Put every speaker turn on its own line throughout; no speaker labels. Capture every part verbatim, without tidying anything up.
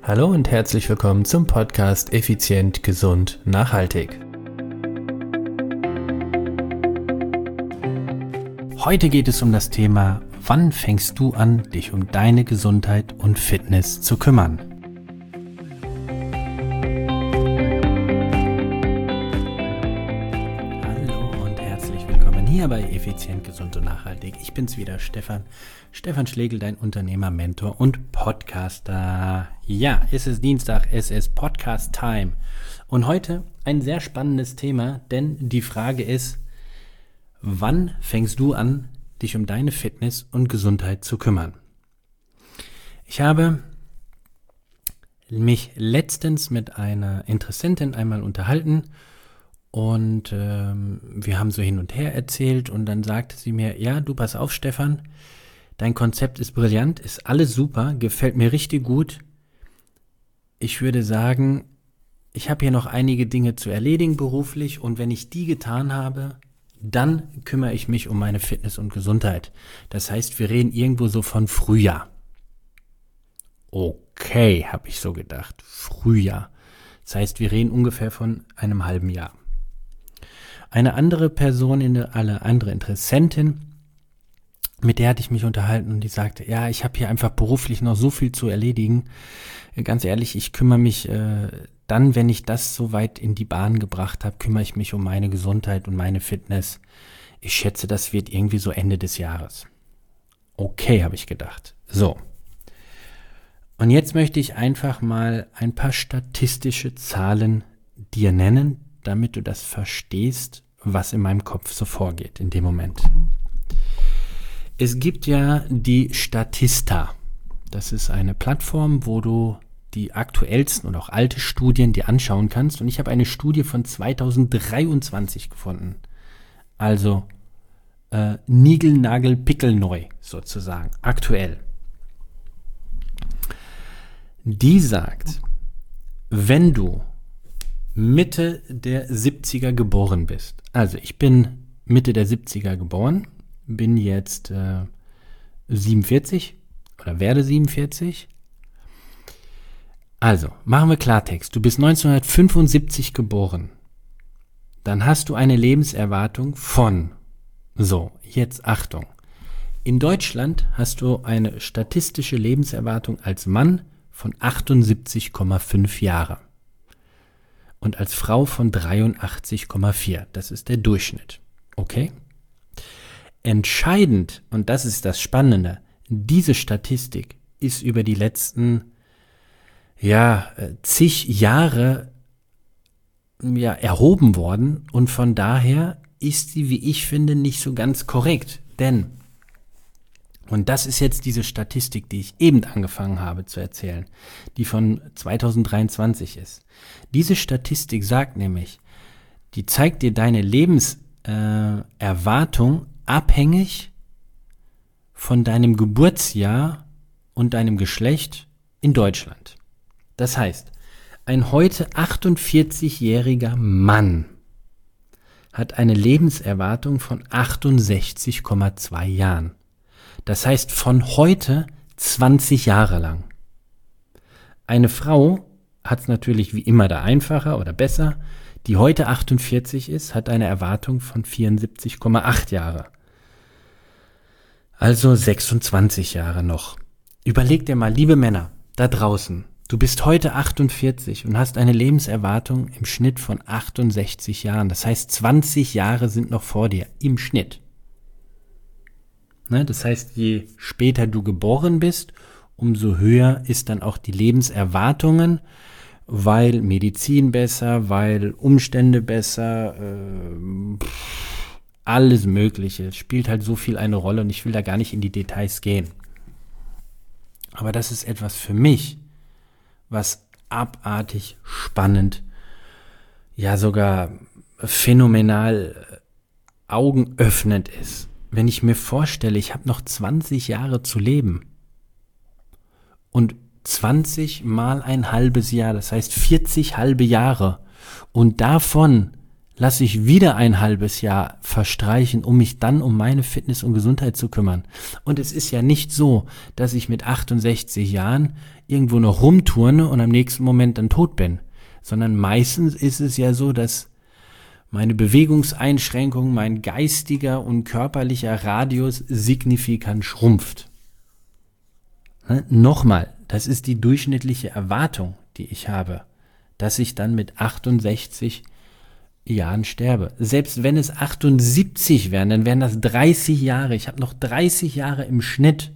Hallo und herzlich willkommen zum Podcast Effizient, Gesund, Nachhaltig. Heute geht es um das Thema, wann fängst du an, dich um deine Gesundheit und Fitness zu kümmern? Hallo und herzlich willkommen hier bei Effizient, Gesund und Nachhaltig. Ich bin's wieder, Stefan. Stefan Schlegel, dein Unternehmer, Mentor und Podcaster. Ja, es ist Dienstag, es ist Podcast-Time. Und heute ein sehr spannendes Thema, denn die Frage ist, wann fängst du an, dich um deine Fitness und Gesundheit zu kümmern? Ich habe mich letztens mit einer Interessentin einmal unterhalten und ähm, wir haben so hin und her erzählt und dann sagte sie mir, ja, du pass auf, Stefan, dein Konzept ist brillant, ist alles super, gefällt mir richtig gut. Ich würde sagen, ich habe hier noch einige Dinge zu erledigen beruflich und wenn ich die getan habe, dann kümmere ich mich um meine Fitness und Gesundheit. Das heißt, wir reden irgendwo so von Frühjahr. Okay, habe ich so gedacht, Frühjahr. Das heißt, wir reden ungefähr von einem halben Jahr. Eine andere Person, eine andere Interessentin, mit der hatte ich mich unterhalten und die sagte, ja, ich habe hier einfach beruflich noch so viel zu erledigen. Ganz ehrlich, ich kümmere mich äh, dann, wenn ich das soweit in die Bahn gebracht habe, kümmere ich mich um meine Gesundheit und meine Fitness. Ich schätze, das wird irgendwie so Ende des Jahres. Okay, habe ich gedacht. So. Und jetzt möchte ich einfach mal ein paar statistische Zahlen dir nennen, damit du das verstehst, was in meinem Kopf so vorgeht in dem Moment. Es gibt ja die Statista. Das ist eine Plattform, wo du die aktuellsten und auch alte Studien dir anschauen kannst. Und ich habe eine Studie von zweitausenddreiundzwanzig gefunden. Also äh, niegelnagelpickelneu sozusagen, aktuell. Die sagt, wenn du Mitte der siebziger geboren bist, also ich bin Mitte der siebziger geboren, bin jetzt äh, siebenundvierzig oder werde siebenundvierzig. Also, machen wir Klartext. Du bist neunzehnhundertfünfundsiebzig geboren. Dann hast du eine Lebenserwartung von, so, jetzt Achtung. In Deutschland hast du eine statistische Lebenserwartung als Mann von achtundsiebzig Komma fünf Jahre. Und als Frau von dreiundachtzig Komma vier. Das ist der Durchschnitt. Okay? Entscheidend, und das ist das Spannende, diese Statistik ist über die letzten ja, zig Jahre ja, erhoben worden und von daher ist sie, wie ich finde, nicht so ganz korrekt. Denn, und das ist jetzt diese Statistik, die ich eben angefangen habe zu erzählen, die von zweitausenddreiundzwanzig ist. Diese Statistik sagt nämlich, die zeigt dir deine Lebenserwartung äh, abhängig von deinem Geburtsjahr und deinem Geschlecht in Deutschland. Das heißt, ein heute achtundvierzigjähriger Mann hat eine Lebenserwartung von achtundsechzig Komma zwei Jahren. Das heißt, von heute zwanzig Jahre lang. Eine Frau hat es natürlich wie immer da einfacher oder besser, die heute achtundvierzig ist, hat eine Erwartung von vierundsiebzig Komma acht Jahre. Also sechsundzwanzig Jahre noch. Überleg dir mal, liebe Männer, da draußen, du bist heute achtundvierzig und hast eine Lebenserwartung im Schnitt von achtundsechzig Jahren. Das heißt, zwanzig Jahre sind noch vor dir, im Schnitt. Ne, das heißt, je später du geboren bist, umso höher ist dann auch die Lebenserwartungen, weil Medizin besser, weil Umstände besser, äh, alles Mögliche. Es spielt halt so viel eine Rolle und ich will da gar nicht in die Details gehen. Aber das ist etwas für mich, was abartig spannend, ja sogar phänomenal augenöffnend ist. Wenn ich mir vorstelle, ich habe noch zwanzig Jahre zu leben und zwanzig mal ein halbes Jahr, das heißt vierzig halbe Jahre und davon lasse ich wieder ein halbes Jahr verstreichen, um mich dann um meine Fitness und Gesundheit zu kümmern. Und es ist ja nicht so, dass ich mit achtundsechzig Jahren irgendwo noch rumturne und am nächsten Moment dann tot bin, sondern meistens ist es ja so, dass meine Bewegungseinschränkung, mein geistiger und körperlicher Radius signifikant schrumpft. Ne? Nochmal, das ist die durchschnittliche Erwartung, die ich habe, dass ich dann mit achtundsechzig Jahren sterbe. Selbst wenn es achtundsiebzig wären, dann wären das dreißig Jahre. Ich habe noch dreißig Jahre im Schnitt.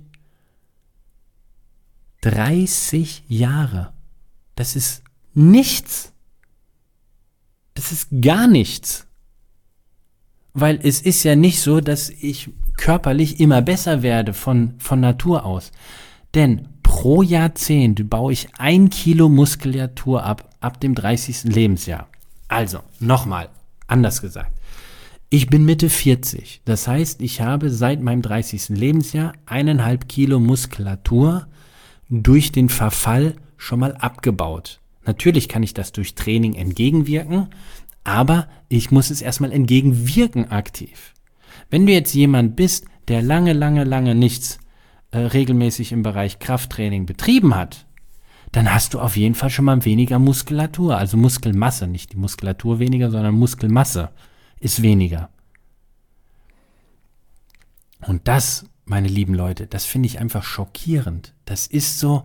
dreißig Jahre. Das ist nichts. Das ist gar nichts. Weil es ist ja nicht so, dass ich körperlich immer besser werde von, von Natur aus. Denn pro Jahrzehnt baue ich ein Kilo Muskulatur ab, ab dem dreißigsten Lebensjahr. Also, nochmal, anders gesagt. Ich bin Mitte vierzig. Das heißt, ich habe seit meinem dreißigsten Lebensjahr eineinhalb Kilo Muskulatur durch den Verfall schon mal abgebaut. Natürlich kann ich das durch Training entgegenwirken, aber ich muss es erstmal entgegenwirken aktiv. Wenn du jetzt jemand bist, der lange, lange, lange nichts äh, regelmäßig im Bereich Krafttraining betrieben hat, dann hast du auf jeden Fall schon mal weniger Muskulatur, also Muskelmasse, nicht die Muskulatur weniger, sondern Muskelmasse ist weniger. Und das, meine lieben Leute, das finde ich einfach schockierend. Das ist so,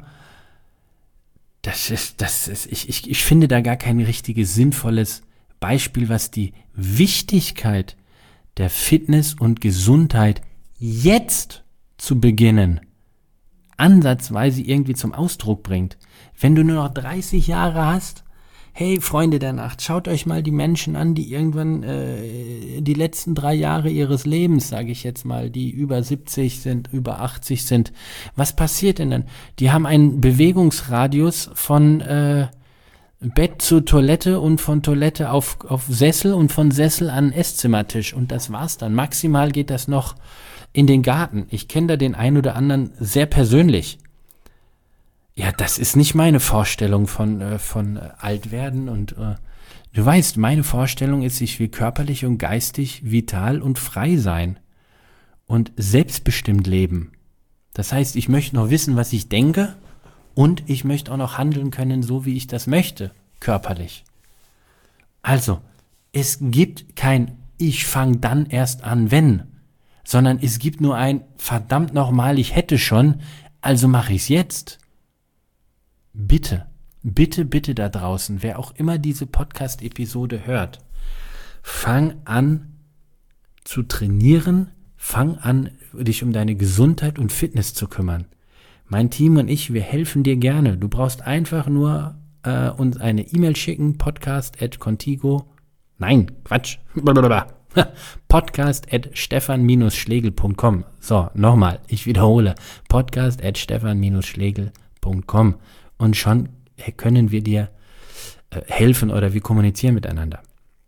das ist, das ist, ich, ich, ich finde da gar kein richtiges, sinnvolles Beispiel, was die Wichtigkeit der Fitness und Gesundheit jetzt zu beginnen ansatzweise irgendwie zum Ausdruck bringt. Wenn du nur noch dreißig Jahre hast, hey Freunde der Nacht, schaut euch mal die Menschen an, die irgendwann äh, die letzten drei Jahre ihres Lebens, sage ich jetzt mal, die über siebzig sind, über achtzig sind. Was passiert denn dann? Die haben einen Bewegungsradius von äh, Bett zu Toilette und von Toilette auf, auf Sessel und von Sessel an Esszimmertisch und das war's dann. Maximal geht das noch in den Garten. Ich kenne da den einen oder anderen sehr persönlich. Ja, das ist nicht meine Vorstellung von, äh, von äh, Altwerden und äh, du weißt, meine Vorstellung ist, ich will körperlich und geistig vital und frei sein und selbstbestimmt leben. Das heißt, ich möchte noch wissen, was ich denke und ich möchte auch noch handeln können, so wie ich das möchte, körperlich. Also, es gibt kein ich fange dann erst an, wenn, sondern es gibt nur ein verdammt nochmal, ich hätte schon, also mache ich es jetzt. Bitte, bitte, bitte da draußen, wer auch immer diese Podcast-Episode hört, fang an zu trainieren, fang an, dich um deine Gesundheit und Fitness zu kümmern. Mein Team und ich, wir helfen dir gerne. Du brauchst einfach nur äh, uns eine E-Mail schicken, podcast at contigo, nein, Quatsch, blablabla. podcast at stefan schlegel punkt com. So, nochmal, ich wiederhole, podcast at stefan schlegel punkt com und schon können wir dir äh, helfen oder wir kommunizieren miteinander.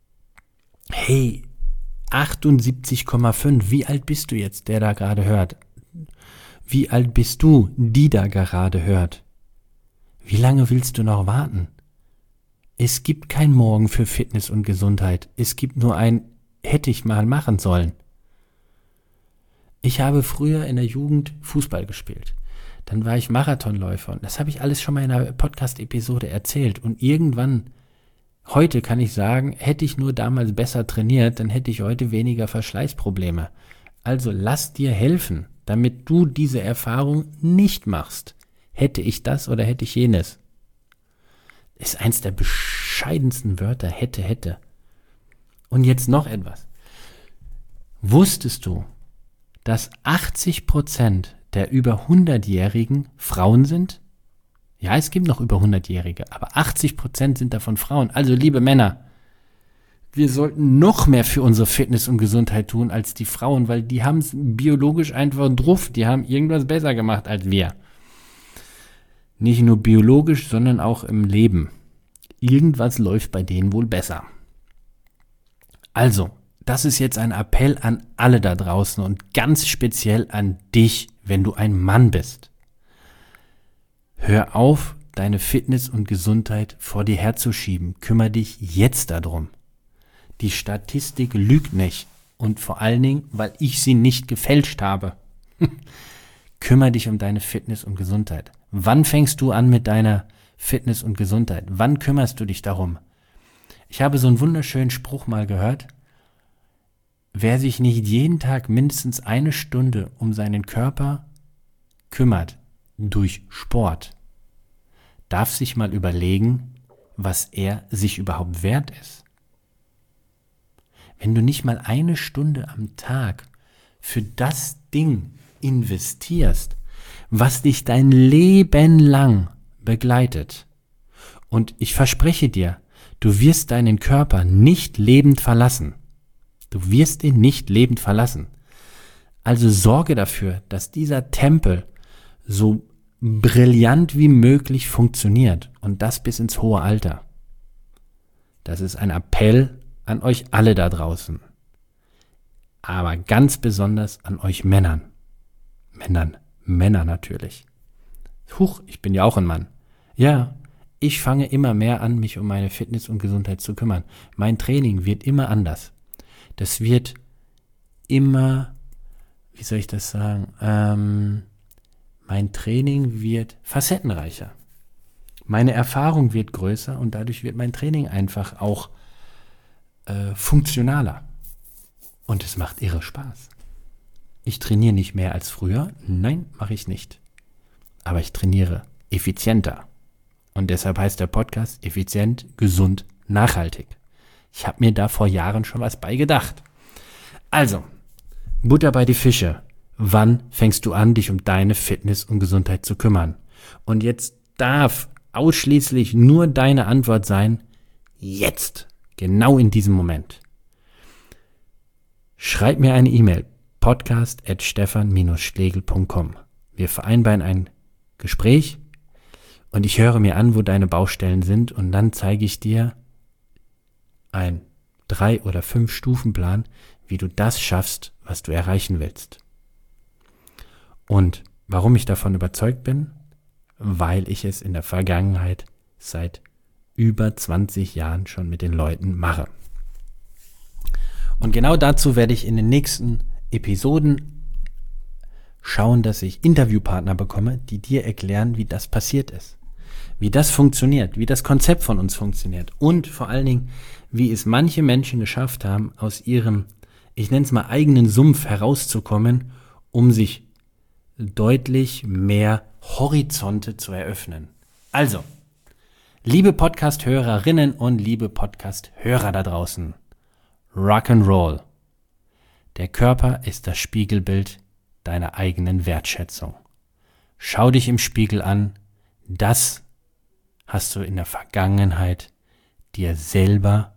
Hey, achtundsiebzig Komma fünf, wie alt bist du jetzt, der da gerade hört? Wie alt bist du, die da gerade hört? Wie lange willst du noch warten? Es gibt kein Morgen für Fitness und Gesundheit. Es gibt nur ein hätte ich mal machen sollen. Ich habe früher in der Jugend Fußball gespielt. Dann war ich Marathonläufer und das habe ich alles schon mal in einer Podcast-Episode erzählt. Und irgendwann, heute kann ich sagen, hätte ich nur damals besser trainiert, dann hätte ich heute weniger Verschleißprobleme. Also lass dir helfen, damit du diese Erfahrung nicht machst. Hätte ich das oder hätte ich jenes? Ist eins der bescheidensten Wörter, hätte, hätte. Und jetzt noch etwas. Wusstest du, dass achtzig Prozent der über hundertjährigen Frauen sind? Ja, es gibt noch über hundertjährige, aber achtzig Prozent sind davon Frauen. Also liebe Männer, wir sollten noch mehr für unsere Fitness und Gesundheit tun als die Frauen, weil die haben es biologisch einfach drauf. Die haben irgendwas besser gemacht als wir. Nicht nur biologisch, sondern auch im Leben. Irgendwas läuft bei denen wohl besser. Also, das ist jetzt ein Appell an alle da draußen und ganz speziell an dich, wenn du ein Mann bist. Hör auf, deine Fitness und Gesundheit vor dir herzuschieben. Kümmere dich jetzt darum. Die Statistik lügt nicht. Und vor allen Dingen, weil ich sie nicht gefälscht habe. Kümmere dich um deine Fitness und Gesundheit. Wann fängst du an mit deiner Fitness und Gesundheit? Wann kümmerst du dich darum? Ich habe so einen wunderschönen Spruch mal gehört. Wer sich nicht jeden Tag mindestens eine Stunde um seinen Körper kümmert durch Sport, darf sich mal überlegen, was er sich überhaupt wert ist. Wenn du nicht mal eine Stunde am Tag für das Ding investierst, was dich dein Leben lang begleitet, und ich verspreche dir, du wirst deinen Körper nicht lebend verlassen. Du wirst ihn nicht lebend verlassen. Also sorge dafür, dass dieser Tempel so brillant wie möglich funktioniert und das bis ins hohe Alter. Das ist ein Appell an euch alle da draußen. Aber ganz besonders an euch Männern. Männern, Männer natürlich. Huch, ich bin ja auch ein Mann. Ja, ich fange immer mehr an, mich um meine Fitness und Gesundheit zu kümmern. Mein Training wird immer anders. Das wird immer, wie soll ich das sagen, ähm, mein Training wird facettenreicher. Meine Erfahrung wird größer und dadurch wird mein Training einfach auch äh, funktionaler. Und es macht irre Spaß. Ich trainiere nicht mehr als früher. Nein, mache ich nicht. Aber ich trainiere effizienter. Und deshalb heißt der Podcast effizient, gesund, nachhaltig. Ich habe mir da vor Jahren schon was bei gedacht. Also, Butter bei die Fische. Wann fängst du an, dich um deine Fitness und Gesundheit zu kümmern? Und jetzt darf ausschließlich nur deine Antwort sein, jetzt, genau in diesem Moment. Schreib mir eine E-Mail, podcast at stefan dash schlegel punkt com. Wir vereinbaren ein Gespräch und ich höre mir an, wo deine Baustellen sind und dann zeige ich dir ein drei- oder fünf Stufenplan, wie du das schaffst, was du erreichen willst. Und warum ich davon überzeugt bin? Weil ich es in der Vergangenheit seit über zwanzig Jahren schon mit den Leuten mache. Und genau dazu werde ich in den nächsten Episoden schauen, dass ich Interviewpartner bekomme, die dir erklären, wie das passiert ist. Wie das funktioniert, wie das Konzept von uns funktioniert und vor allen Dingen, wie es manche Menschen geschafft haben, aus ihrem, ich nenne es mal, eigenen Sumpf herauszukommen, um sich deutlich mehr Horizonte zu eröffnen. Also, liebe Podcast-Hörerinnen und liebe Podcast-Hörer da draußen, Rock'n'Roll. Der Körper ist das Spiegelbild deiner eigenen Wertschätzung. Schau dich im Spiegel an, das hast du in der Vergangenheit dir selber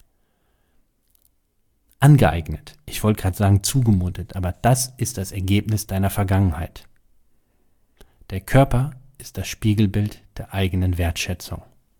angeeignet. Ich wollte gerade sagen zugemutet, aber das ist das Ergebnis deiner Vergangenheit. Der Körper ist das Spiegelbild der eigenen Wertschätzung.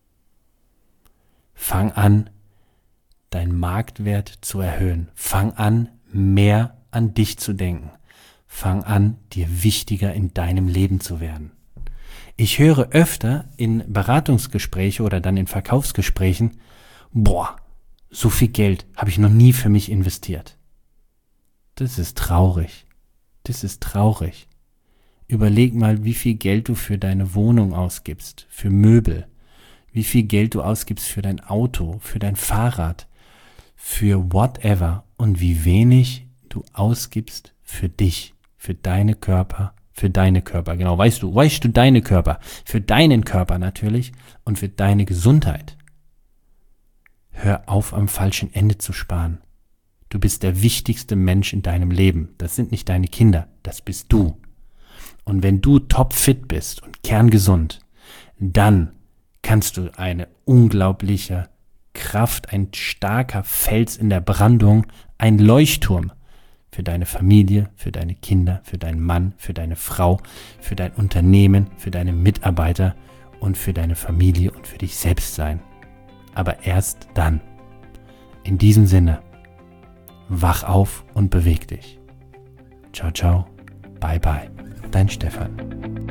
Fang an, deinen Marktwert zu erhöhen. Fang an, mehr an dich zu denken. Fang an, dir wichtiger in deinem Leben zu werden. Ich höre öfter in Beratungsgespräche oder dann in Verkaufsgesprächen, boah, so viel Geld habe ich noch nie für mich investiert. Das ist traurig. Das ist traurig. Überleg mal, wie viel Geld du für deine Wohnung ausgibst, für Möbel, wie viel Geld du ausgibst für dein Auto, für dein Fahrrad, für whatever und wie wenig du ausgibst für dich, für deine Körper, für deine Körper, genau, weißt du, weißt du, deine Körper, für deinen Körper natürlich und für deine Gesundheit. Hör auf, am falschen Ende zu sparen. Du bist der wichtigste Mensch in deinem Leben. Das sind nicht deine Kinder, das bist du. Und wenn du topfit bist und kerngesund, dann kannst du eine unglaubliche Kraft, ein starker Fels in der Brandung, ein Leuchtturm für deine Familie, für deine Kinder, für deinen Mann, für deine Frau, für dein Unternehmen, für deine Mitarbeiter und für deine Familie und für dich selbst sein. Aber erst dann. In diesem Sinne, wach auf und beweg dich. Ciao, ciao, bye, bye, dein Stefan.